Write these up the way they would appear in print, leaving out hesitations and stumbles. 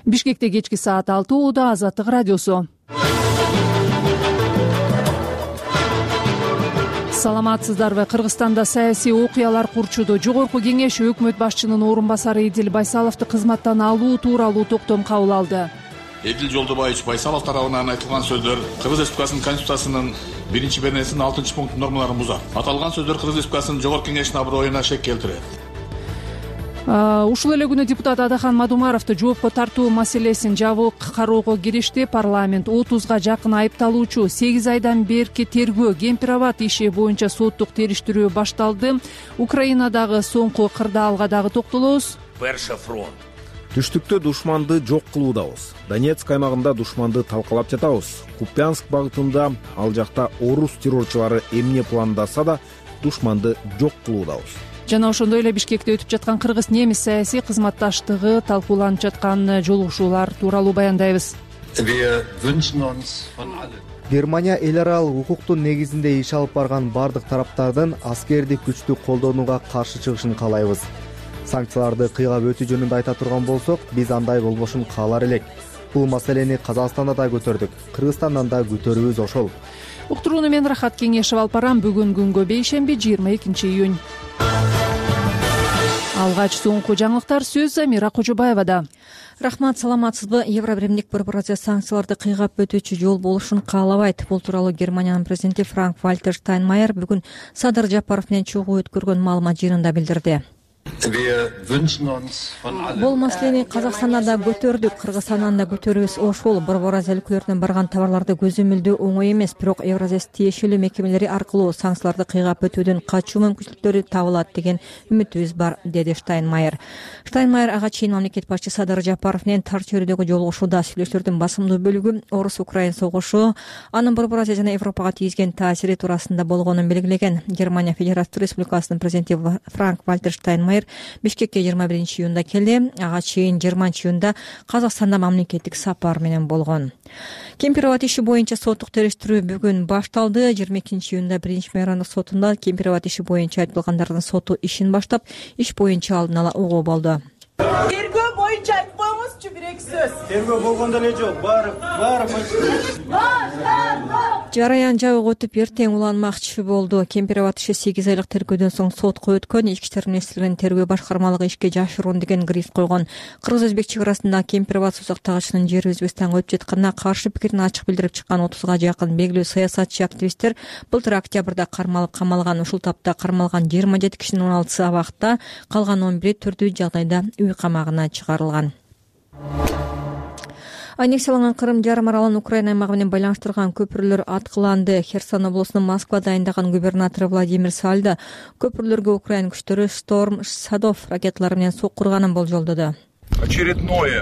Бишкекте кечки саат 6 ууда Азаттык радиосу. Саламатсыздарбы? Кыргызстанда саясий окуялар курчуду. Жогорку кеңеш өкмөт башчынын орун басары Эдил Байсаловду кызматтан алуу тууралуу токтом кабыл алды. Эдил Жолдобаевич Байсалов тарабынан айтылган сөздөр Кыргыз Республикасынын Конституциясынын 1-беренесинин 6-пункт нормаларын бузат. Аталган сөздөр Кыргыз Республикасынын жогорку кеңешинин аброюна шек келтирет. Ушул эле күнү депутат Адахан Мадумаровду жоопко тартуу маселесин жабык кароого киришти. Парламент 30га жакын айыпталуучу 8 айдан берки тергөө Кемпир-Абад иши боюнча соттук териштирүү башталды. Украинадагы соңку кырдаалга дагы токтолобуз. Түштүктө душманды жок кылуудабыз. Донецк аймагында душманды талкалап жатабыз. Купянск багытында ал жакта орус террорчулары эмне пландаса да душманды жок кылуудабыз. Жана ошондой эле Бишкекте өтүп жаткан кыргыз-немис саясий кызматташтыгы талкууланып жаткан жолугушуулар тууралуу баяндайбыз. Германия эл аралык укуктун негизинде иш алып барган бардык тараптардын аскердик күчтү колдонууга каршы чыгышын каалайбыз. Санкцияларды кыйгап өтүү жөнүндө айта турган болсок, биз андай болбошун каалар элек. Бул маселени Казакстанда да көтөрдүк, Кыргызстандан да көтөрүүбүз ошол. Уктурууну мен Рахат Кеңешев алып барам. Бүгүн күнгө бейшемби 22-июнь. Алгач соңку жаңылыктар сөз Замира Кожобаевада. Рахмат, саламатсызбы? Евробиримдик Борборозия санкцияларды кыйгап өтүүчү жол болушун каалабайт. Бул тууралуу Германиянын президенти Франк-Вальтер Штайнмайер бүгүн Садыр Жапаров менен чогуу өткөргөн маалымат жыйынында билдирди. Бул маселени Казакстанда да көтөрдүк, Кыргызстандан да көтөрүбүз ошол. Борборозия өлкөлөрүнөн барган товарларды көзөмөлдөө оңой эмес, бирок Евразия тиешелүү мекемелери аркылуу санкцияларды кыйгап өтүүдөн качуу мүмкүнчүлүктөрү табылат деген үмүтүбүз бар, деди Штайнмайер. Штайнмайер ага чейин мамлекет башчы Садыр Жапаров менен тар чөйрөдөгү жолугушууда сүйлөшүүлөрдүн басымдуу бөлүгү Орус-Украин согушу, анын Борборозия жана Европага тийгизген таасири туурасында болгонун белгилеген. Германия Федеративдүү Республикасынын президенти Франк-Вальтер Штайнмайер Бишкекке 21-июнда келди. Ага чейин 20-июнда Казакстанда мамлекеттик сапар менен болгон. Кемпир-Абад иши боюнча соттук териштирүү бүгүн башталды. 22-июнда 1-мейрандык сотунда Кемпир-Абад иши боюнча айыпталгандардын соту ишин баштап, иш боюнча алдын ала угуу болду. Тергөө боюнча айтпаңызчы бирек сөз. Тергөө болгондо эле жок, баары. Жараян жабык өтүп эртең уланмакчы болду. Кемпир-Абад иши 8 айлык тергөөдөн соң сотко өткөн. Ички иштер министрлигинин тергөө башкармалыгы ишке жашыруун деген гриф койгон. Кыргыз-өзбек чек арасында Кемпир-Абад сузактагычынын жери Өзбекстанга өтүп жатканына каршы пикирин ачык билдирип чыккан 30га жакын белгилүү саясатчы активисттер былтыр октябрда кармалып камалган. Ушул тапта кармалган 27 кишинин 16сы абакта, калган 11-и түрдүү жагдайда үй камагына чыгарылган. Аннексияланган Кырым жарым аралын Украина аймагы менен байланыштырган көпүрлөр аткыланды. Херсон облусунун Москва дайындаган губернатору Владимир Сальдо көпүрлөргө Украина күчтөрү Storm Shadow ракеталары менен соккурганын болжолдоду. Очередное.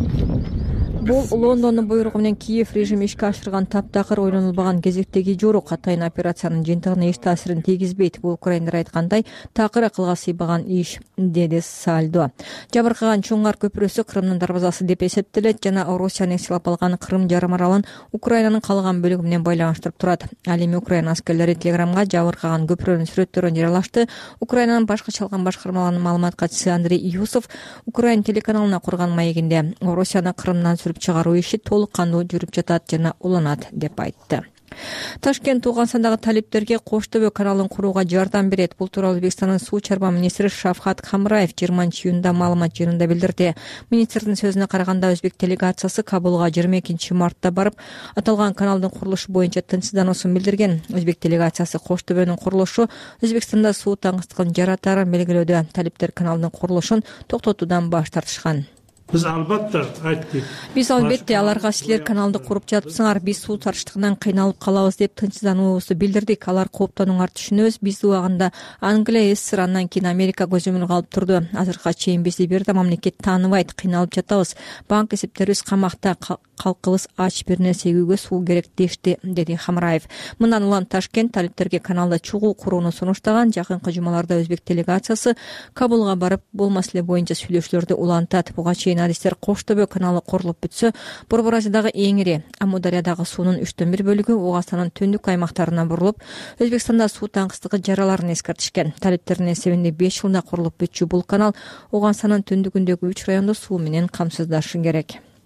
Бул Лондондун буйругу менен Киев режими ишке ашырган таптакыр ойлонулбаган кезектеги жорук. Атайын операциянын жыйынтыгына эч таасирин тийгизбейт. Бул украиндар айткандай такыр акылга сыйбаган иш, деди Сальдо. Жабыркаган Чоңгар көпүрөсү Крымдын дарбазасы деп эсептелет жана Орусия аннексиялап алган Кырым жарым аралын Украинанын калган бөлүгү менен байланыштырып турат. Ал эми Украина аскерлери Телеграмга жабыркаган көпүрөнүн сүрөттөрүн жарыялашты. Украинанын башкы чалган башкармаларынын маалымат катчысы Андрей Юсов Украина телеканалына курган маегинде Орусияны Крымдан чыгаруу иши толук кандуу жүрүп жатат жана уланат деп айтты. Ташкент Тугансандагы талиптерге Кош Төбө каналын курууга жардам берет. Бул тууралуу Өзбекстандын суу чарба министри Шавхат Хамраев 20-июнда маалымат жыйынында билдирди. Министрдин сөзүнө караганда, өзбек делегациясы Кабулга 22-мартта барып, аталган каналдын курулушу боюнча тынчсыздануусун билдирген. Өзбек делегациясы Кош Төбөнүн курулушу Өзбекстанда суу таңгыстыгын жаратарын белгилөөдө. Талиптер каналдын курулушун токтотуудан баш тартышкан. Биз албетте айттык. Биз албетте аларга силер каналды куруп жатыпсыңар, биз суу тартыштыгынан кыйналып калабыз деп тынчсыздануубузду билдирдик. Алар кооптонуңар түшүнөбүз. Биз убагында Англия, СССР, андан кийин Америка көзөмөлгө алып турду. Азыркыга чейин бизди бир да мамлекет тааныбайт, кыйналып жатабыз. Банк эсептерибиз камакта, калкыбыз ач, бир нерсе үйгө суу керек дешти, деди Хамраев. Мындан улам Ташкент талиптерге каналда чугуу курууну сунуштаган. Жакынкы жумаларда өзбек делегациясы Кабулга барып, бул маселе боюнча сүйлөшүүлөрдү улантат. Буга чейин адистер Кош Төбө каналы курулуп бүтсө, Борборозиядагы эң ири Амудариядагы суунун 3/1 бөлүгү Оогастанын түндүк аймактарына бурулуп, Өзбекстанда суу таңгыстыгы жараларын эскертишкен. Талиптердин эсебинде 5 жылда курулуп бүтчү бул канал Оогастанын түндүгүндөгү 3 районду суу менен камсыздашы керек.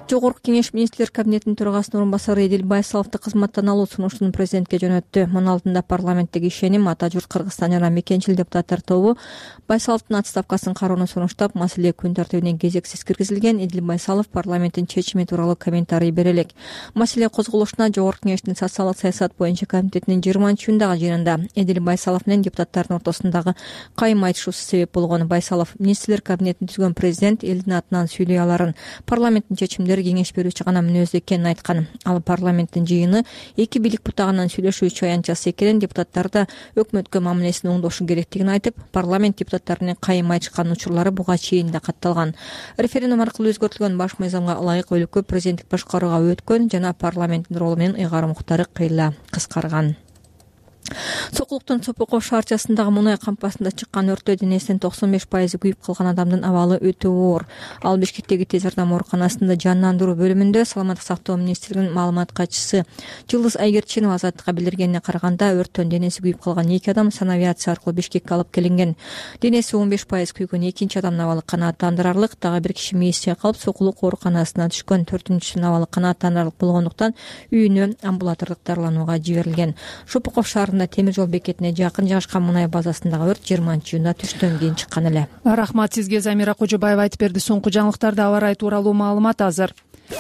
Жогорку кеңеш министрлер кабинетинин төрагасынын орун басары Эдил Байсаловду кызматтан алуу сунуштун президентке жөнөттү. Мунун алдында парламенттеги ишеним ата журт Кыргызстан жана мекенчил депутаттар тобу Байсаловдун отставкасын кароону сунуштап, маселе күн тартибине кезексиз киргизилген. Эдил Байсалов парламенттин чечими тууралуу комментарий бере элек. Маселе козголушуна Жогорку кеңештин социалдык саясат боюнча комитетинин 20-июндагы жыйынында Эдил Байсалов менен депутаттардын ортосундагы кайым айтышуусу себеп болгон. Байсалов министрлер кабинетин түзгөн президент элдин атынан сүйлөй аларын, парламенттин чечимдери кеңеш берүүчү гана мүнөздүү экенин айткан. Ал парламенттин жыйыны эки бийлик бутагынан сүйлөшүүчү аянтчасы экенин, депутаттар да өкмөткө мамилесин оңдошу керектигин айтып, парламент депутаттары менен кайым айтышкан учурлары буга чейин да катталган. Референдум аркылуу өзгөртүлгөн баш мыйзамга ылайык өлкө президенттик башкарууга өткөн жана парламенттин ролу менен ыйгарым укуктары кыйла кыскарган. Сокулуктун Сопоков шаарчасындагы мунай кампасында чыккан өрттө денесинин 95% күйүп калган адамдын абалы өтө оор. Ал Бишкектеги тез жардам ооруканасында жандандыруу бөлүмүндө саламаттык сактоо министрлигинин маалымат катчысы Жылдыз Айгерчинова азаттыкка билдиргенине караганда, өрттөн денеси күйүп калган 2 адам санавиация аркылуу Бишкекке алып келинген. Денеси 15% күйгөн экинчи адамдын абалы канааттандырарлык, дагы бир киши мээси чайкалып сокулук ооруканасына түшкөн. 4-күчүнүн абалы канааттандырарлык болгондуктан үйүнө амбулатордук дарыланууга жиберилген. Сопоков шаарында темир жол бекетине жакын жайгашкан мунай базасындагы өрт 20-июнда түштөн кийин чыккан эле. Рахмат сизге, Замира Кожобаева айтып берди. Соңку жаңылыктарда аба ырайы тууралуу маалымат азыр.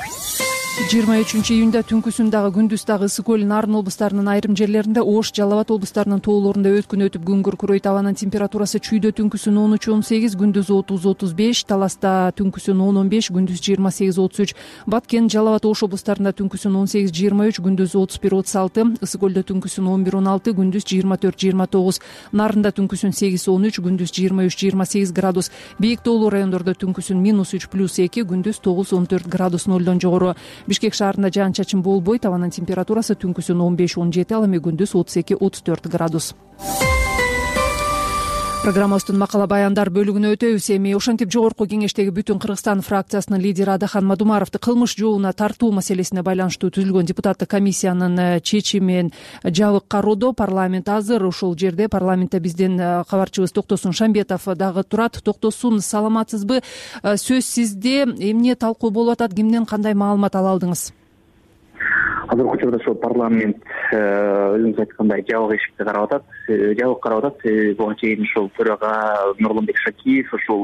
23-июнда түнкүсүн дагы күндүз дагы ысык көл, Нарын облустарынын айрым жерлеринде, Ош, Жалал Абад облустарынын тоолорунда өткүн өтүп күн күркүрөйт. Абанын температурасы чүйдө түнкүсүн 13-18, күндүз 30-35, Таласта түнкүсүн 10-15, күндүз 28-33, Баткен, Жалал Абад, Ош облустарында түнкүсүн 18-23, күндүз 31-36, ысык көлдө түнкүсүн 11-16, күндүз 24-29, Нарында түнкүсүн 8-13, күндүз 23-28 градус, Бийик тоолуу райондордо түнкүсүн -3+2, күндүз 9-14 градус нолдон жогору. Бишкек шаарында жаан-чачын болбойт. Абанын температурасы түнкүсүн 15-17, ал эми күндүз 32-34 градус. Программабыздын макала баяндар бөлүгүнө өтөбүз. Эми ошентип Жогорку кеңештеги Бүтүн Кыргызстан фракциясынын лидери Адахан Мадумаровду кылмыш жообуна тартуу маселесине байланыштуу түзүлгөн депутаттык комиссиянын чечимин жабык кароодо парламент азыр. Ушул жерде парламентте биздин кабарчыбыз Токтосун Шамбетов дагы турат. Токтосун, саламатсызбы? Сөз сизде. Эмне талкуу болуп атат? Кимден кандай маалымат ала алдыңыз? Азыркы учурда ошол парламент өзүңүз айткандай жабык эшикте карап атат. Жабык карап атат. Буга чейин ушул төрага Нурланбек Шакиев ушул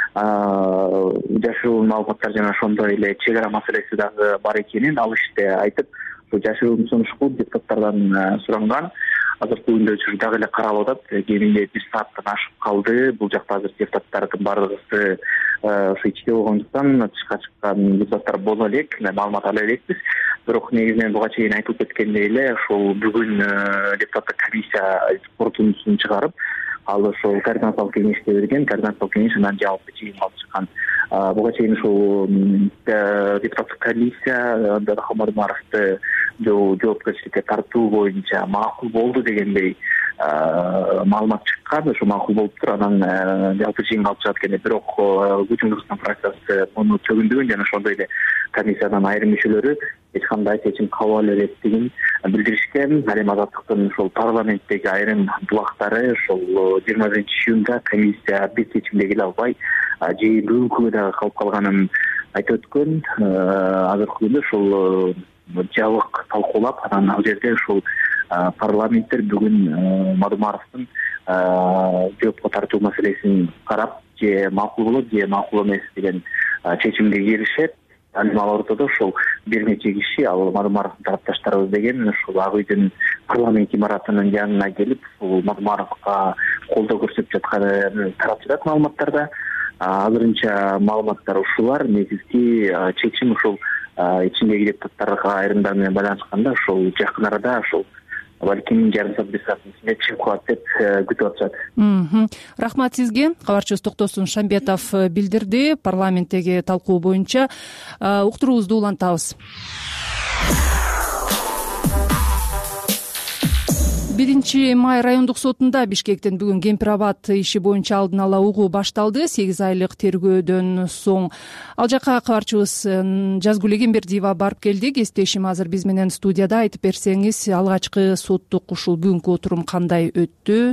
жашыруун маалыматтар жана ошондой эле чек ара маселеси дагы бар экенин ал иште айтып, ушул жашыруун сунушту депутаттардан суранган. Азыркы күндө дагы эле каралып атат. Кеминде 1 сааттан ашып калды. Бул жакта азыр депутаттардын баардыгысы ошо ичте болгондуктан тышка чыккан депутаттар боло элек, маалымат ала элекпиз. Бирок негизинен буга чейин айтылып кеткендей эле, ошол бүгүн депутаттык комиссия корутундусун чыгарып, ал ошол координаторлук кеңешке берген. Координаторлук кеңеш анан жабык чыйын алып чыккан. Буга чейин ушул депутаттык комиссия Адахан Мадумаровду жоопкерчиликке тартуу боюнча макул болду дегендей маалымат чыккан. Ошо макул болуптур, анан жалпы жыйынга алып чыгат экен. Бирок Бүтүн Кыргызстан фракциясы муну төгүндөгөн жана ошондой эле комиссиянын айрым мүчөлөрү эч кандай чечим кабыл ала электерин билдиришкен. Ал эми азаттыктын ошол парламенттеги айрым булактары ошол 21-июнда комиссия бир чечимге келе албай жыйын бүгүнкүгө дагы калып калганын айтып өткөн. Азыркы күндө ошол жабык талкуулап, анан ал жерде ушул парламенттер бүгүн Мадумаровдун жоопко тартуу маселесин карап, же макул болот, же макул эмес деген чечимге келишет. Анан ал ортодо ушул бир нече киши, ал Мадумаровдун тарапташтарыбыз деген, ушул Ак үйдүн парламент имаратынын янына келип, ушул Мадумаровго колдоо көрсөтүп жатканын тарап жатат маалыматтарда. Азырынча маалыматтар ушулар. Негизги чечим ушул ичиндеги депутаттарга айрымдар менен байланышканда ушул жакын арада ушул балким жарым саат 1 сааттын ичинде чыгып калат деп күтүп атышат. Рахмат сизге. Кабарчыбыз Токтосун Шамбетов билдирди. Парламенттеги талкуу боюнча уктуруубузду улантабыз. 1-май райондук сотунда Бишкектин бүгүн Кемпир Абад иши боюнча алдын ала угуу башталды. 8 айлык тергөөдөн соң ал жака кабарчыбыз Жазгүл Эгембердиева барып келди. Кесиптешим азыр биз менен студияда. Айтып берсеңиз, алгачкы соттук ушул бүгүнкү отурум кандай өттү?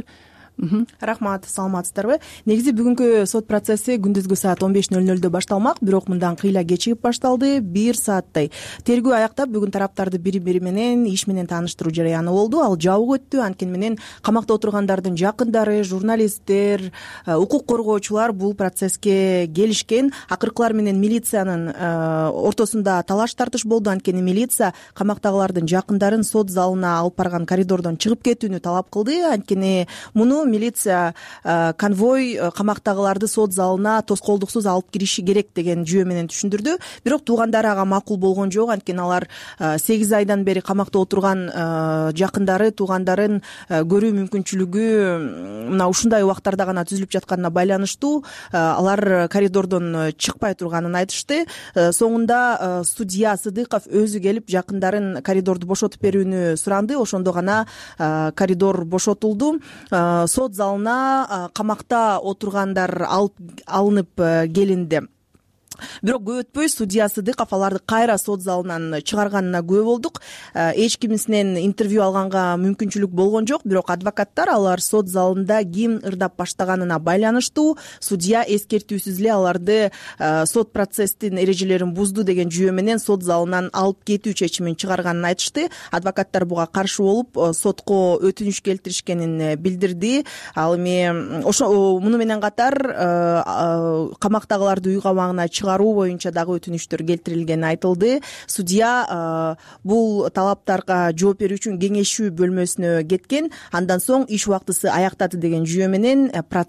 Рахмат, саламатсыздарбы? Негизи бүгүнкү сот процесси күндүзгү саат 15:00 башталмак, бирок мындан кыйла кечигип башталды. 1 сааттай тергөө аяктап, бүгүн тараптарды бири-бири менен иш менен тааныштыруу жараяны болду. Ал жабык өттү. Анткени менен камакта отургандардын жакындары, журналисттер, укук коргоочулар бул процесске келишкен. Акыркылар менен милициянын ортосунда талаш тартыш болду. Анткени милиция камактагылардын жакындарын сот залына алып барган коридордон чыгып кетүүнү талап кылды. Анткени муну милиция конвой камактагыларды сот залына тоскоолдуксуз алып кириши керек деген жүйө менен түшүндүрдү. Бирок туугандары ага макул болгон жок. Анткени алар 8 айдан бери камакта отурган жакындары, туугандарын көрүү мүмкүнчүлүгү мына ушундай убактарда гана түзүлүп жатканына байланыштуу алар коридордон чыкпай турганын айтышты. Соңунда судья Сыдыков өзү келип жакындарын коридорду бошотуп берүүнү суранды. Ошондо гана коридор бошотулду. Сот залына камакта отургандар алынып келинди. Бирок көп өтпөй судья Сыдыков аларды кайра сот залынан чыгарганына күбө болдук. Эч кимисинен интервью алганга мүмкүнчүлүк болгон жок. Бирок адвокаттар алар сот залында гимн ырдап баштаганына байланыштуу судья эскертүүсүз эле аларды сот процесстин эрежелерин бузду деген жүйө менен сот залынан алып кетүү чечимин чыгарганын айтышты. Адвокаттар буга каршы болуп сотко өтүнүч келтиришкенин билдирди. Ал эми муну менен катар камактагыларды үй камагына чыгаруу боюнча дагы өтүнүчтөр келтирилгени айтылды. Судья бул талаптарга жооп берүү үчүн кеңешүү бөлмөсүнө кеткен. Андан соң иш убактысы аяктады деген жүйө менен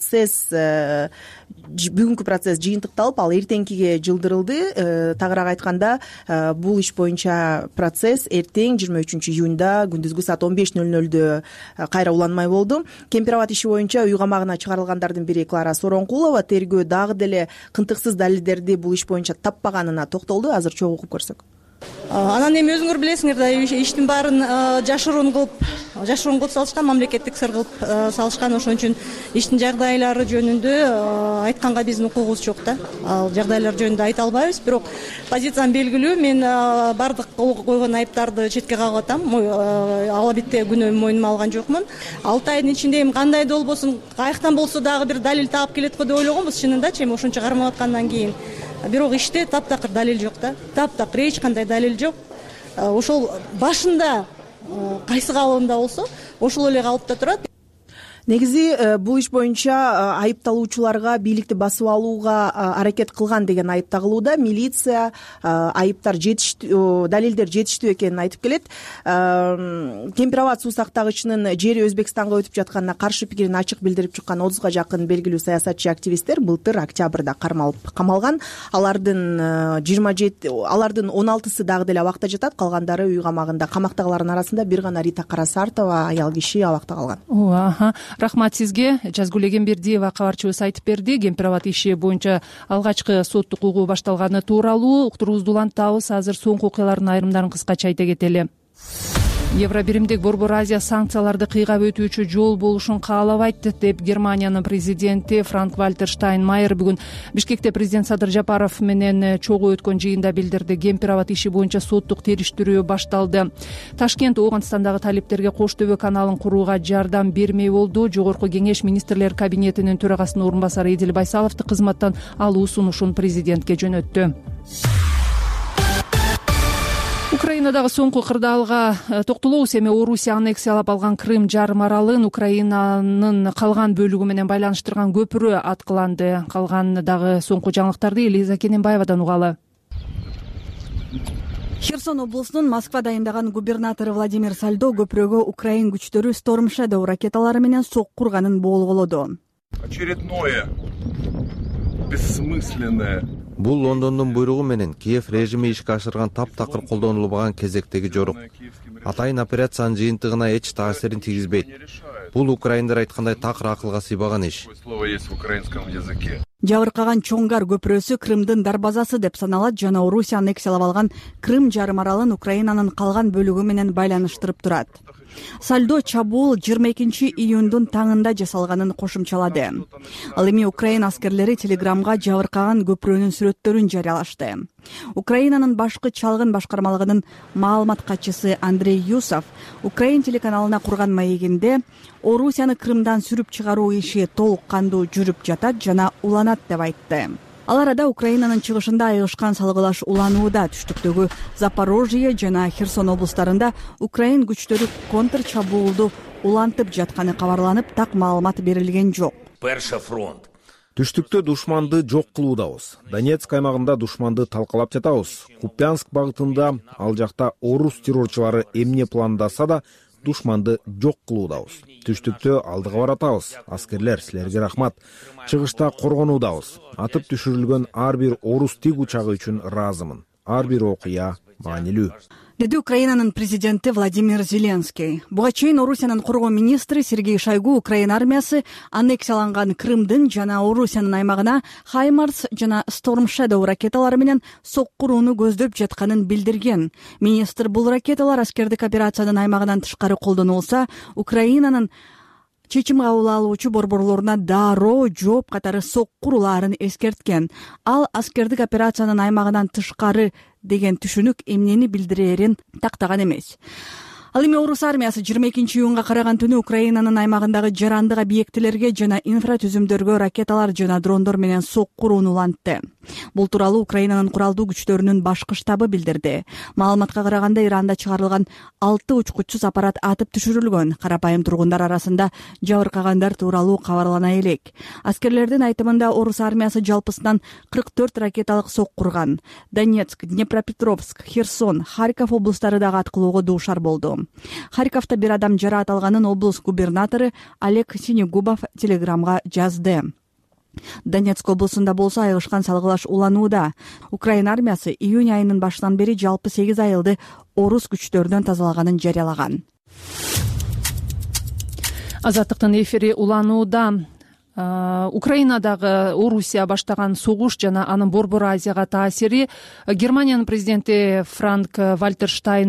бүгүнкү процесс жыйынтыкталып, ал эртеңкиге жылдырылды. Тагыраак айтканда, бул иш боюнча процесс эртең 23 июнда күндүзгү саат 15:00 кайра уланмай болду. Кемпир абад иши боюнча үй камагына чыгарылгандардын бири Клара Сооронкулова тергөө дагы деле кынтыксыз далилдерди бул иш боюнча таппаганына токтолду. Азыр чогуу угуп көрсөк. Анан эми өзүңөр билесиңер да, иштин баарын жашыруун кылып салышкан, мамлекеттик сыр кылып салышкан. Ошон үчүн иштин жагдайлары жөнүндө айтканга биздин укугубуз жок да. Ал жагдайлар жөнүндө айта албайбыз. Бирок позициям белгилүү. Мен бардык койгон айыптарды четке кагып атам. Албетте күнөөмдү мойнума алган жокмун. 6 айдын ичинде эми кандай да болбосун, каяктан болсо дагы бир далил таап келет го деп ойлогонбуз чынында, эми ошончо кармап аткандан кийин. Бирок иште таптакыр далил жок да. Таптакыр эч кандай далил жок. Ошол башында кайсы кабылымда болсо, ошол эле калыпта турат. Негизи бул иш боюнча айыпталуучуларга бийликти басып алууга аракет кылган деген айып тагылууда. Милиция айыптар жетиштүү, далилдер жетиштүү экенин айтып келет. Кемпир абад суу сактагычынын жери Өзбекстанга өтүп жатканына каршы пикирин ачык билдирип чыккан 30га жакын белгилүү саясатчы активисттер былтыр октябрда кармалып камалган. Алардын 16сы дагы деле абакта жатат, калгандары үй камагында. Камактагылардын арасында бир гана Рита Карасартова аял киши абакта калган. Рахмат сизге. Жазгүл Эгембердиева кабарчыбыз айтып берди. Кемпир абад иши боюнча алгачкы соттук угуу башталганы тууралуу уктуруубузду улантабыз. Азыр соңку окуялардын айрымдарын кыскача айта кетели. Евробиримдик Борбор Азия санкцияларды кыйгап өтүүчү жол болушун каалабайт деп Германиянын президенти Франк-Вальтер Штайнмайер бүгүн Бишкекте президент Садыр Жапаров менен чогуу өткөн жыйында билдирди. Кемпир абад иши боюнча соттук териштирүү башталды. Ташкент Ооганстандагы талиптерге Кош төбө каналын курууга жардам бермей болду. Жогорку кеңеш министрлер кабинетинин төрагасынын орун басары Эдил Байсаловду кызматтан алуу сунушун президентке жөнөттү. Украинадагы соңку кырдаалга токтолобуз. Эми Орусия аннексиялап алган Крым жарым аралын Украинанын калган бөлүгү менен байланыштырган көпүрө аткыланды. Калган дагы соңку жаңылыктарды Элиза Кененбаевадан угалы. Херсон облусунун Москва дайындаган губернатору Владимир Сальдо көпүрөгө Украин күчтөрү Storm Shadow ракеталары менен сокку урганын болголоду. Очередное бессмысленное. Бул Лондондун буйругу менен Киев режими ишке ашырган таптакыр колдонулбаган кезектеги жорук. Атайын операциянын жыйынтыгына эч таасирин тийгизбейт. Бул украиндер айткандай такыр акылга сыйбаган иш. Жабыркаган Чоңгар көпүрөсү Крымдын дарбазасы деп саналат жана Орусия аннексиялап алган Крым жарым аралын Украинанын калган бөлүгү менен байланыштырып турат. Сальдо чабуул 22-июндун таңында жасалганын кошумчалады. Ал эми Украина аскерлери Телеграмга жабыркаган көпүрөнүн сүрөттөрүн жарыялашты. Украинанын башкы чалгын башкармалыгынын маалымат катчысы Андрей Юсов Украин телеканалына курган маегинде Орусияны Крымдан сүрүп чыгаруу иши толук кандуу жүрүп жатат жана уланат деп айтты. Ал арада Украинанын чыгышында айыгышкан салгылаш уланууда. Түштүктөгү Запорожье жана Херсон облустарында Украин күчтөрү контр чабуулду улантып жатканы кабарланып, так маалымат берилген жок. Түштүктө душманды жок кылуудабыз. Донецк аймагында душманды талкалап жатабыз. Купянск багытында ал жакта орус террорчулары эмне пландаса да душманды жок кылуудабыз. Түштүктө алдыга баратабыз. Аскерлер, силерге рахмат. Чыгышта коргонуудабыз. Атып түшүрүлгөн ар бир орус тиг учагы үчүн ыраазымын. Ар бир окуя маанилүү, деди Украинанын президенти Владимир Зеленский. Буга чейин Орусиянын коргоо министри Сергей Шойгу Украина армиясы аннексияланган Крымдын жана Орусиянын аймагына Хаймарс жана Storm Shadow ракеталары менен соккурууну көздөп жатканын билдирген. Министр бул ракеталар аскердик операциянын аймагынан тышкары колдонулса, Украинанын чечим кабыл алуучу борборлоруна дароо жооп катары соккурулаарын эскерткен. Ал аскердик операциянын аймагынан тышкары деген түшүнүк эмнени билдирерин тактаган эмес. Ал эми орус армиясы 22-июнга караган түнү Украинанын аймагындагы жарандык объектилерге жана инфратүзүмдөргө ракеталар жана дрондор менен соккурууну улантты. Бул тууралуу Украинанын куралдуу күчтөрүнүн башкы штабы билдирди. Маалыматка караганда Иранда чыгарылган 6 учкучсуз аппарат атып түшүрүлгөн. Карапайым тургундар арасында жабыркагандар тууралуу кабарлана элек. Аскерлердин айтымында орус армиясы жалпысынан 44 ракеталык соккурган. Донецк, Днепропетровск, Херсон, Харьков облустары дагы аткылоого дуушар болду. Харьковда бир адам жараат алганын облус губернатору Олег Синегубов Телеграмга жазды. Донецк облусунда болсо айыгышкан салгылаш уланууда. Украина армиясы июнь айынын башынан бери жалпы 8 айылды орус күчтөрүнөн тазалаганын жарыялаган. Азаттыктын эфири уланууда. Украинадагы Орусия баштаган согуш жана анын Борбор Азияга таасири Германиянын президенти Франк Вальтер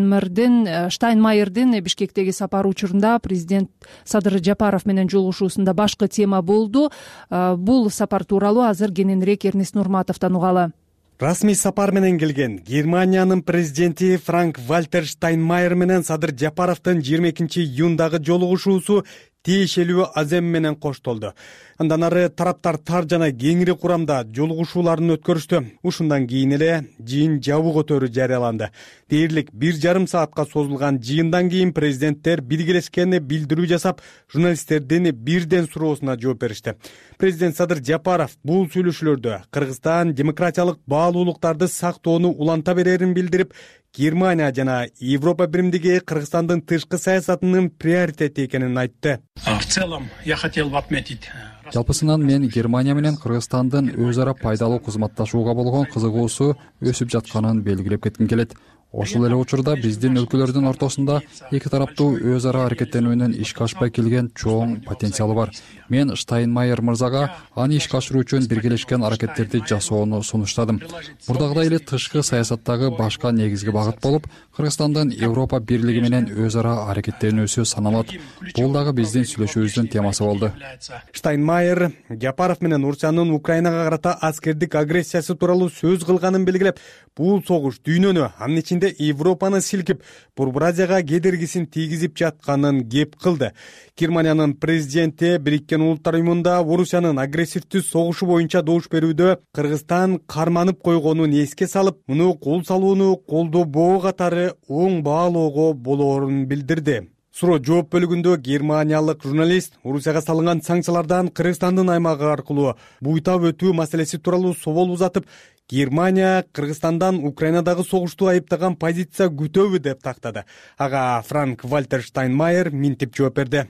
Штайнмайердин Бишкектеги сапары учурунда президент Садыр Жапаров менен жолугушуусунда башкы тема болду. Бул сапар тууралуу азыр кененирээк Эрнест Нурматовдон угалы. Расмий сапар менен келген Германиянын президенти Франк Вальтер Штайнмайер менен Садыр Жапаровдун 22-июндагы жолугушуусу тиешелүү азем менен коштолду. Андан ары тараптар тар жана кеңири курамда жолугушууларын өткөрүштү. Ушундан кийин эле жыйын жабуу көтөрүү жарыяланды. Дээрлик 1,5 саатка созулган жыйындан кийин президенттер биргелешкени билдирүү жасап, журналисттердин бирден суроосуна жооп беришти. Президент Садыр Жапаров бул сүйлөшүүлөрдө Кыргызстан демократиялык баалуулуктарды сактоону уланта берерин билдирип, Германия жана Европа биримдиги Кыргызстандын тышкы саясатынын приоритети экенин айтты. В целом я хотел бы отметить. Жалпысынан мен Германия менен Кыргызстандын өз ара пайдалуу кызматташууга болгон кызыгуусу өсүп жатканын белгилеп кетким келет. Ошол эле учурда биздин өлкөлөрдүн ортосунда эки тараптуу өз ара аракеттенүүнүн ишке ашпай келген чоң потенциалы бар. Мен Штайнмайер мырзага аны ишке ашыруу үчүн биргелешкен аракеттерди жасоону сунуштадым. Мурдагыдай эле тышкы саясаттагы башка негизги багыт болуп, Кыргызстандын Европа бирлиги менен өз ара аракеттенүүсү саналат. Бул дагы биздин сүйлөшүүбүздүн темасы болду. Штайнмайер Жапаров менен Орусиянын Украинага карата аскердик агрессиясы тууралуу сөз кылганын белгилеп, бул согуш дүйнөнү, анын ичинде Европаны силкип, Борбор Азияга кедергисин тийгизип жатканын кеп кылды. Германиянын президенти Бириккен Улуттар уюмунда Орусиянын агрессивдүү согушу боюнча добуш берүүдө Кыргызстан карманып койгонун эске салып, муну кол салууну колдобоо катары оң баалоого болоорун билдирди. Суроо жооп бөлүгүндө германиялык журналист Орусияга салынган санкциялардан Кыргызстандын аймагы аркылуу буйтап өтүү маселеси тууралуу собол узатып, Германия Кыргызстандан Украинадагы согушту айыптаган позиция күтөбү деп тактады. Ага Франк Вальтер Штайнмайер минтип жооп берди.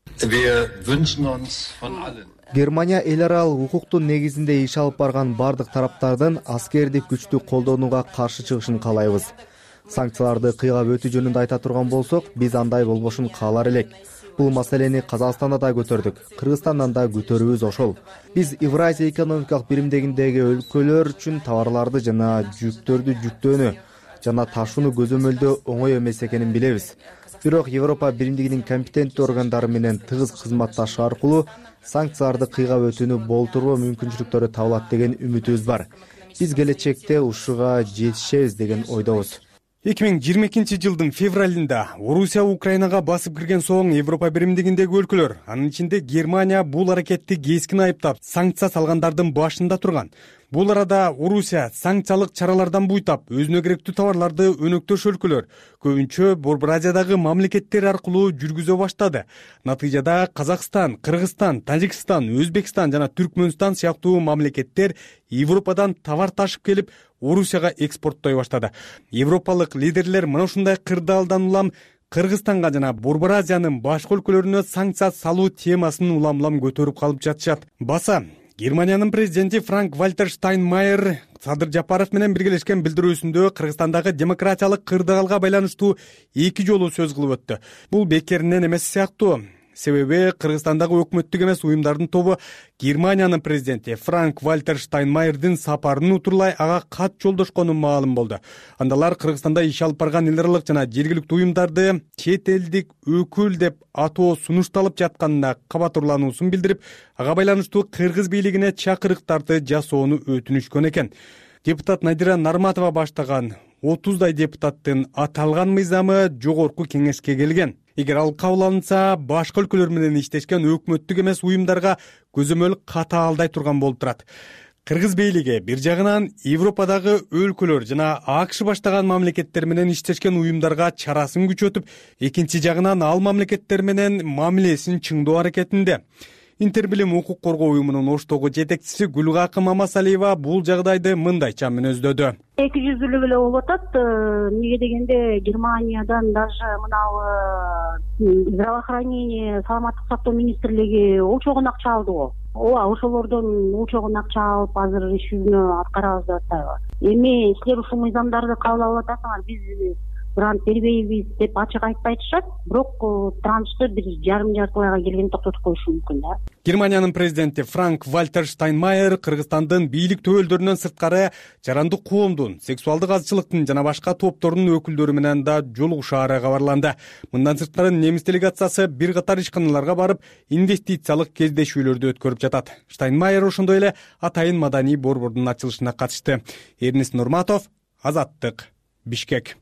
Германия эл аралык укуктун негизинде иш алып барган бардык тараптардын аскердик күчтү колдонууга каршы чыгышын каалайбыз. Санкцияларды кыйгап өтүү жөнүндө айта турган болсок, биз андай болбошун каалар элек. Бул маселени Казакстанда да көтөрдүк, Кыргызстандан да көтөрүүбүз ошол. Биз Евразия экономикалык биримдигиндеги өлкөлөр үчүн товарларды жана жүктөрдү жүктөөнү жана ташууну көзөмөлдөө оңой эмес экенин билебиз. бирок Европа биримдигинин компетенттүү органдары менен тыгыз кызматташуу аркылуу санкцияларды кыйгап өтүүнү болтуруу мүмкүнчүлүктөрү табылат деген үмүтүбүз бар. Биз келечекте ушуга жетишебиз деген ойдобуз. 2022 жылдын февралында Орусия Украинага басып кирген соң Европа биримдигиндеги өлкөлөр, анын ичинде Германия бул аракетти кескин айыптап, санкция салгандардын башында турган. Бул арада Орусия санкциялык чаралардан буйтап, өзүнө керектүү товарларды өнөктөш өлкөлөр, көбүнчө Борбор Азиядагы мамлекеттер аркылуу жүргүзө баштады. Натыйжада Казакстан, Кыргызстан, Тажикстан, Өзбекстан жана Түркмөнстан сыяктуу мамлекеттер Европадан товар ташып келип, Орусияга экспорттой баштады. Европалык лидерлер мына ушундай кырдаалдан улам Кыргызстанга жана Борбор Азиянын башка өлкөлөрүнө санкция салуу темасын улам көтөрүп калып жатышат. Баса Германиянын президенти Франк-Вальтер Штайнмайер Садыр Жапаров менен биргелешкен билдирүүсүндө Кыргызстандагы демократиялык кырдаалга байланыштуу 2 жолу сөз кылып өттү. Бул бекеринен эмес сыяктуу. Себеби Кыргызстандагы өкмөттүк эмес уюмдардын тобу Германиянын президенти Франк-Вальтер Штайнмайердин сапарын утурлай ага кат жолдошкону маалым болду. Андалар Кыргызстанда иш алып барган эл аралык жана жергиликтүү уюмдарды чет элдик өкүл деп атоо сунушталып жатканына кабатурлануусун билдирип, ага байланыштуу Кыргыз бийлигине чакырыктарды жасоону өтүнүшкөн экен. Депутат Надира Нарматова баштаган 30дай депутаттын аталган мыйзамы жогорку кеңешке келген. Эгер ал кабыл алынса, башка өлкөлөр менен иштешкен өкмөттүк эмес уюмдарга көзөмөл катаалдай турган болуп турат. Кыргыз бийлиги бир жагынан Европадагы өлкөлөр жана АКШ баштаган мамлекеттер менен иштешкен уюмдарга чарасын күчөтүп, экинчи жагынан ал мамлекеттер менен мамилесин чыңдоо аракетинде. Интербилим укук коргоо уюмунун Оштогу жетекчиси Гүлгакы Мамасалиева бул жагдайды мындайча мүнөздөдү. Эки жүздүүлүк эле болуп атат. Эмнеге дегенде Германиядан даже мынау здравоохранение, саламаттык сактоо министрлиги учогун акча алды го. Ооба, ошолордон учогун акча алып, азыр иш жүзүнө аткарабыз деп атабыз. Эми силер ушул мыйзамдарды кабыл алып атасыңар, биз грант бербейбиз деп ачык айтпай атышат, бирок траншты бир жарым айга келгенде токтотуп коюшу мүмкүн да. Германиянын президенти Франк-Вальтер Штайнмайер Кыргызстандын бийлик төбөлдөрүнөн сырткары жарандык коомдун, сексуалдык азчылыктын жана башка топтордун өкүлдөрү менен да жолугушаары кабарланды. Мындан сырткары немис делегациясы бир катар ишканаларга барып, инвестициялык кездешүүлөрдү өткөрүп жатат. Штайнмайер ошондой эле Атайын маданий борбордун ачылышына катышты. Эрнест Нурматов, Азаттык, Бишкек.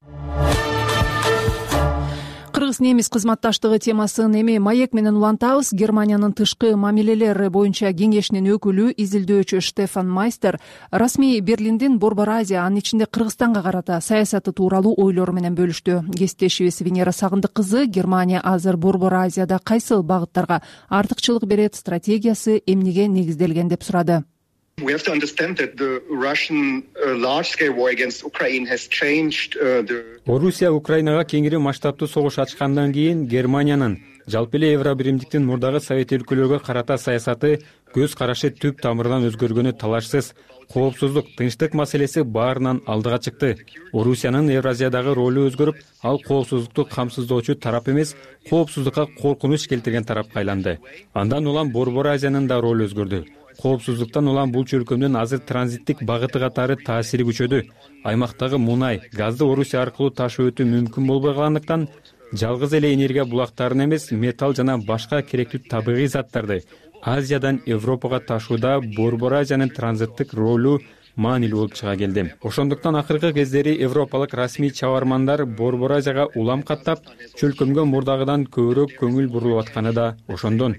Кыргыз-немис кызматташтыгы темасын эми маек менен улантабыз. Германиянын тышкы мамилелер боюнча кеңешинин өкүлү, изилдөөчү Штефан Майстер расмий Берлиндин Борбор Азия, анын ичинде Кыргызстанга карата саясаты тууралуу ойлору менен бөлүштү. Кесиптешибиз Венера Сагындык кызы Германия азыр Борбор Азияда кайсыл багыттарга артыкчылык берет, стратегиясы эмнеге негизделген деп сурады. We have to understand that the Russian large-scale war against Ukraine has changed Орусия Украинага кеңири масштабтуу согуш ачкандан кийин Германиянын жалпы эле Евробиримдиктин мурдагы Совет өлкөлөргө карата саясаты көз карашы түп тамырынан өзгөргөнү талашсыз. Коопсуздук, тынчтык маселеси баарынан алдыга чыкты. Орусиянын Евразиядагы ролу өзгөрүп, ал коопсуздукту камсыздоочу тарап эмес, коопсуздукка коркунуч келтирген тарапка айланды. Андан улам Борбор Азиянын да ролу өзгөрдү. Коопсуздуктан улам бул чөлкөмдүн азыр транзиттик багыты катары таасири күчөдү. Аймактагы мунай, газды Орусия аркылуу ташып өтүү мүмкүн болбой калгандыктан, жалгыз эле энергия булактарын эмес, металл жана башка керектүү табигый заттарды Азиядан Европага ташууда Борбор Азиянын транзиттик ролу маанилүү болуп чыга келди. Ошондуктан акыркы кездери европалык расмий чабармандар Борбор Азияга улам каттап, чөлкөмгө мурдагыдан көбүрөөк көңүл бурулуп атканы да ошондон.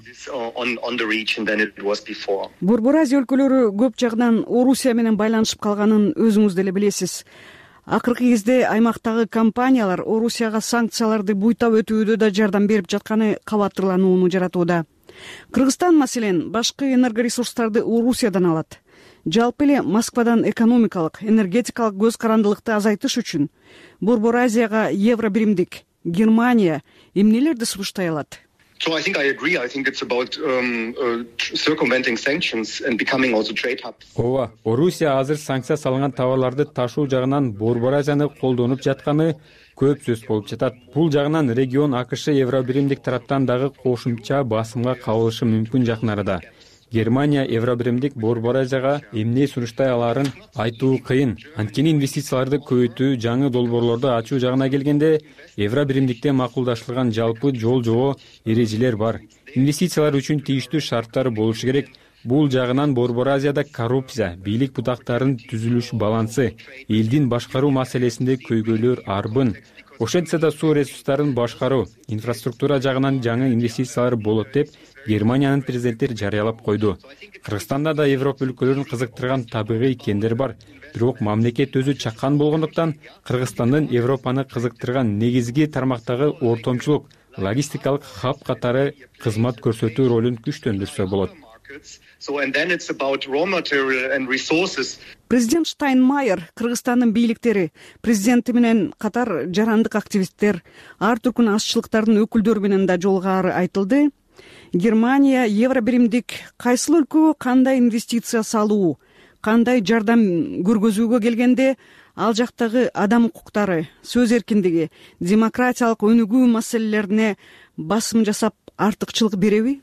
Борбор Азия өлкөлөрү көп жагынан Орусия менен байланышып калганын өзүңүз деле билесиз. Акыркы кезде аймактагы компаниялар Орусияга санкцияларды буйтап өтүүдө да жардам берип жатканы кабаттырланууну жаратууда. Кыргызстан маселен башкы энергоресурстарды Орусиядан алат. Жалпы эле Москвадан экономикалык, энергетикалык көз карандылыкты азайтыш үчүн Борбор Азияга Евробиримдик, Германия эмнелерди сунуштай алат? So I think I agree. I think it's about circumventing sanctions and becoming also trade hubs. Ооба, Орусия азыр санкция салынган товарларды ташуу жагынан Борбор Азияны колдонуп жатканы көп сөз болуп жатат. Бул жагынан регион АКШ Евробиримдик тараптан дагы кошумча басымга кабылышы мүмкүн жакын арада. Германия евробиримдик Борбор Азияга эмне сунуштай алаарын айтуу кыйын. Анткени инвестицияларды көбөйтүү, жаңы долбоорлорду ачуу жагына келгенде евробиримдикте макулдашылган жалпы жол жобо эрежелер бар. Инвестициялар үчүн тийиштүү шарттар болушу керек. Бул жагынан Борбор Азияда коррупция, бийлик бутактарынын түзүлүш балансы, элдин башкаруу маселесинде көйгөйлөр арбын. Ошентсе да суу ресурстарын башкаруу, инфраструктура жагынан жаңы инвестициялар болот деп Германиянын президенти жарыялап койду. Кыргызстанда да Европа өлкөлөрүн кызыктырган табигый кендер бар. Бирок мамлекет өзү чаккан болгондуктан Кыргызстандын Европаны кызыктырган негизги тармактагы ортомчулук, логистикалык хаб катары кызмат көрсөтүү ролун күчтөндүрсө болот. Президент Штайнмайер Кыргызстандын бийликтери, президенти менен катар жарандык активисттер, ар түркүн азчылыктардын өкүлдөрү менен да жолугары айтылды. Германия евробиримдик кайсыл өлкөгө кандай инвестиция салуу, кандай жардам көргөзүүгө келгенде ал жактагы адам укуктары, сөз эркиндиги, демократиялык өнүгүү маселелерине басым жасап артыкчылык береби?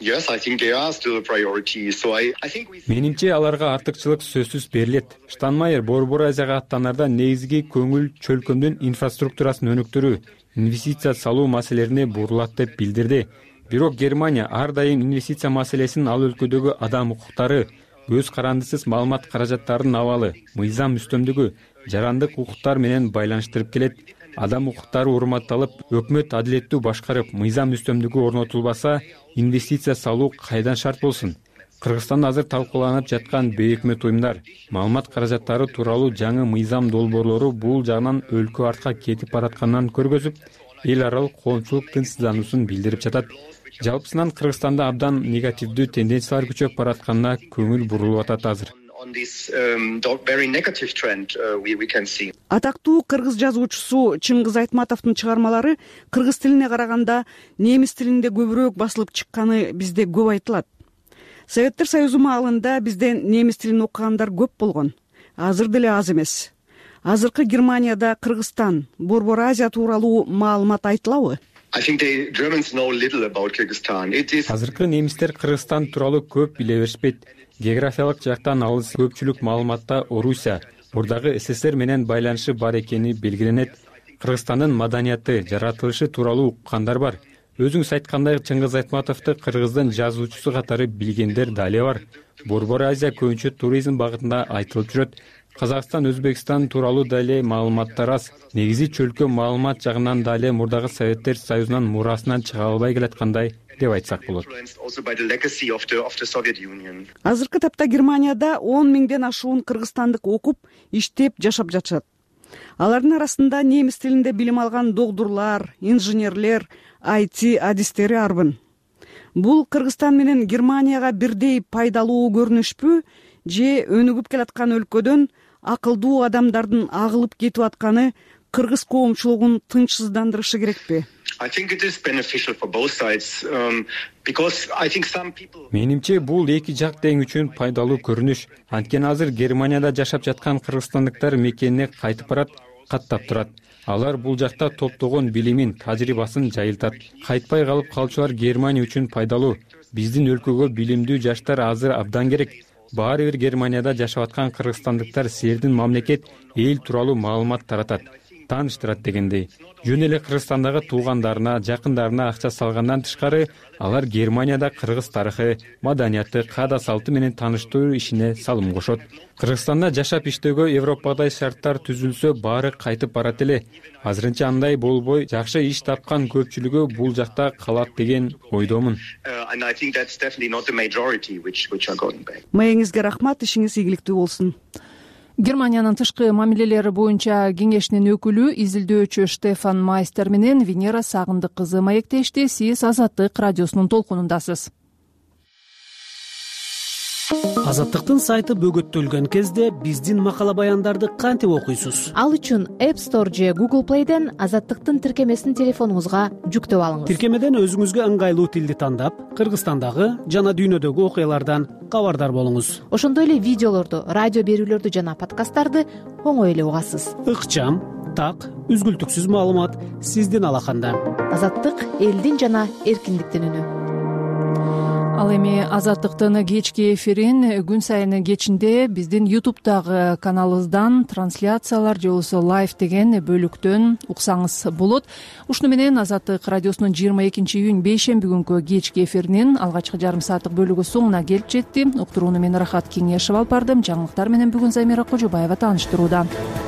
Менимче аларга артыкчылык сөзсүз берилет. Штайнмайер Борбор Азияга аттанарда негизги көңүл чөлкөмдүн инфраструктурасын өнүктүрүү, инвестиция салуу маселелерине бурулат деп билдирди. Бирок Германия ар дайым инвестиция маселесин ал өлкөдөгү адам укуктары, көз карандысыз маалымат каражаттарынын абалы, мыйзам үстөмдүгү, жарандык укуктар менен байланыштырып келет. Адам укуктары урматталып, өкмөт адилеттүү башкарып, мыйзам үстөмдүгү орнотулбаса, инвестиция салуу кайдан шарт болсун? Кыргызстанда азыр талкууланып жаткан бейөкмөт уюмдар, маалымат каражаттары тууралуу жаңы мыйзам долбоорлору бул жагынан өлкө артка кетип баратканын көргөзүп, эл аралык коомчулук тынчсыздануусун билдирип жатат. Жалпысынан Кыргызстанда абдан негативдүү тенденциялар күчөп баратканына көңүл бурулуп атат азыр. Атактуу кыргыз жазуучусу Чыңгыз Айтматовдун чыгармалары кыргыз тилине караганда немис тилинде көбүрөөк басылып чыкканы бизде көп айтылат. Советтер Союзу маалында бизде немис тилин окугандар көп болгон. Азыр деле аз эмес. Азыркы Германияда Кыргызстан, Борбор Азия тууралуу маалымат айтылабы? Азыркы немистер Кыргызстан тууралуу көп биле беришпейт. Географиялык жактан алыс көпчүлүк маалыматта Орусия, мурдагы СССР менен байланышы бар экени белгиленет. Кыргызстандын маданияты, жаратылышы тууралуу уккандар бар. Өзүңүз айткандай, Чыңгыз Айтматовду кыргыздын жазуучусу катары билгендер дале бар. Борбор Азия көбүнчө туризм багытында айтылып жүрөт. Казакстан, Өзбекстан тууралуу дале маалыматтар аз. Негизи чөлкө маалымат жагынан дале мурдагы Советтер Союзунан мурасынан чыга албай келаткандай деп айтсак болот. Азыркы тапта Германияда 10 миңден ашуун кыргызстандык окуп, иштеп, жашап жатышат. Алардын арасында немис тилинде билим алган докторлор, инженерлер, IT адистери арбын. Бул Кыргызстан менен Германияга бирдей пайдалуу көрүнүшпү, же өнүгүп келаткан өлкөдөн акылдуу адамдардын агылып кетип атканы кыргыз коомчулугун тынчсыздандырышы керекпи? Менимче бул эки жак тең үчүн пайдалуу көрүнүш. Анткени азыр Германияда жашап жаткан кыргызстандыктар мекенине кайтып барат, каттап турат. Алар бул жакта топтогон билимин, тажрыйбасын жайылтат. Кайтпай калып калчулар Германия үчүн пайдалуу. Биздин өлкөгө билимдүү жаштар азыр абдан керек. Баары бир Германияда жашап аткан кыргызстандыктар силердин мамлекет эл тууралуу маалымат таратат, тааныштырат дегендей. Жөн эле Кыргызстандагы туугандарына, жакындарына акча салгандан тышкары, алар Германияда кыргыз тарыхы, маданияты, каада салты менен тааныштыруу ишине салым кошот. Кыргызстанда жашап иштөөгө Европадай шарттар түзүлсө, баары кайтып барат эле. Азырынча андай болбой, жакшы иш тапкан көпчүлүгү бул жакта калат деген ойдомун. Маегиңизге рахмат, ишиңиз ийгиликтүү болсун. Германиянын тышкы мамилелери боюнча кеңешинин өкүлү, изилдөөчү Штефан Майстер менен Венера Сагындык кызы маектешти. Сиз Азаттык радиосунун толкунундасыз. Азаттыктын сайты бөгөттөлгөн кезде биздин макала баяндарды кантип окуйсуз? Ал үчүн App Store же Google Play'ден Азаттыктын тиркемесин телефонуңузга жүктөп алыңыз. Тиркемеден өзүңүзгө ыңгайлуу тилди тандап, Кыргызстандагы жана дүйнөдөгү окуялардан кабардар болуңуз. Ошондой эле видеолорду, радио берүүлөрдү жана подкасттарды оңой эле угасыз. Ыкчам, так, үзгүлтүксүз маалымат сиздин алаканда. Азаттык — элдин жана эркиндиктин үнү. ал эми азаттыктын кечки эфирин күн сайын кечинде биздин ютубтагы каналыбыздан трансляциялар же болбосо лайв деген бөлүктөн уксаңыз болот. Ушуну менен Азаттык радиосунун 22 июнь бейшемби күнкү кечки эфиринин алгачкы жарым сааттык бөлүгү соңуна келип жетти. Уктурууну мен Рахат Кеңешев алып бардым. Жаңылыктар менен бүгүн Замира Кожобаева тааныштырууда.